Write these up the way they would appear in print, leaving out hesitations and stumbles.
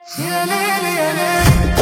يا ليل يا ليل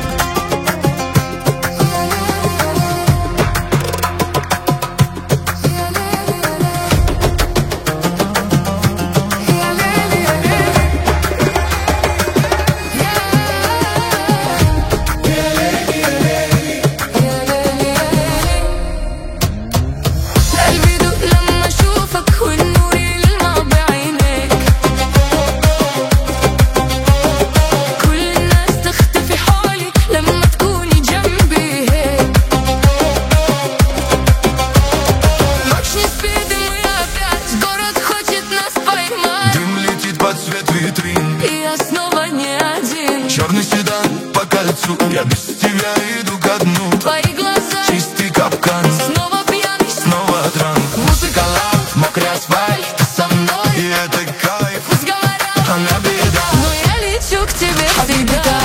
Я снова не один. Черный седан по кольцу, я без тебя иду ко дну. Твои глаза чистый капкан, снова пьяный, снова дранк. музыка лав, мокрый асфальт, ты со мной. И это кайф, Пусть говорят, она беда, но я лечу к тебе всегда.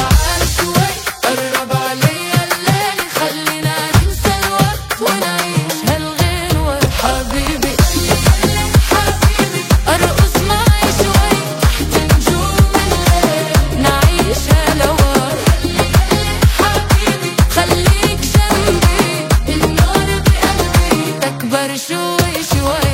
شوي شوي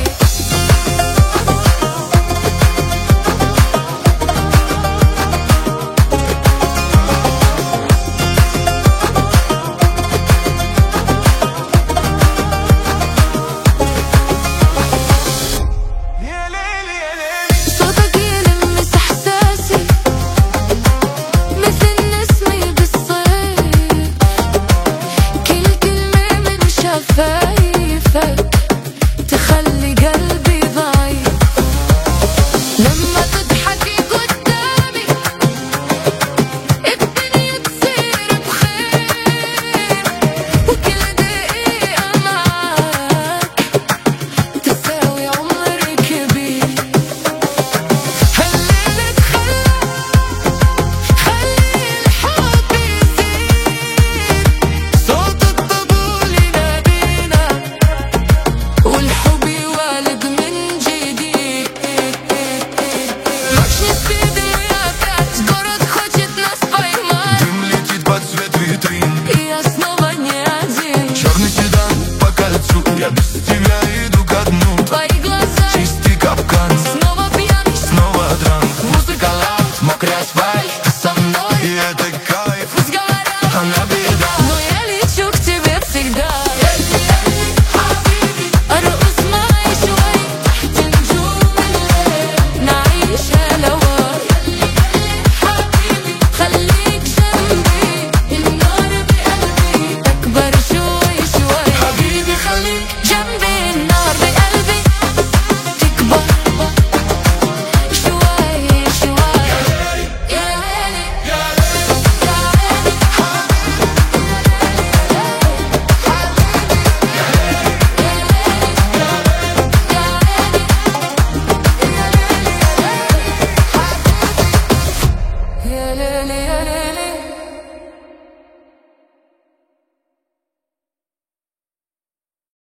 صوتك يلمس احساسي مثل نسمة بالصيف، كل كلمة من شفايفك تخلي قلبي ضعيف. لما تضحكي قدامي الدنيا تصير بخير، وكل دقيقة معاك تساوي عمر كبير. هالليل خلي الحب يزيد، صوت الطبول ينادينا والحب يولد من جديد. Ночь не спит, и мы опять, город хочет нас поймать. Дым летит под цвет витрин, И я снова не один. черный седан по кольцу, я без тебя иду ко дну. Твои глаза Чистый капкан, снова пьяный, снова дранк. музыка лав, мокрый асфальт, ты со мной. И это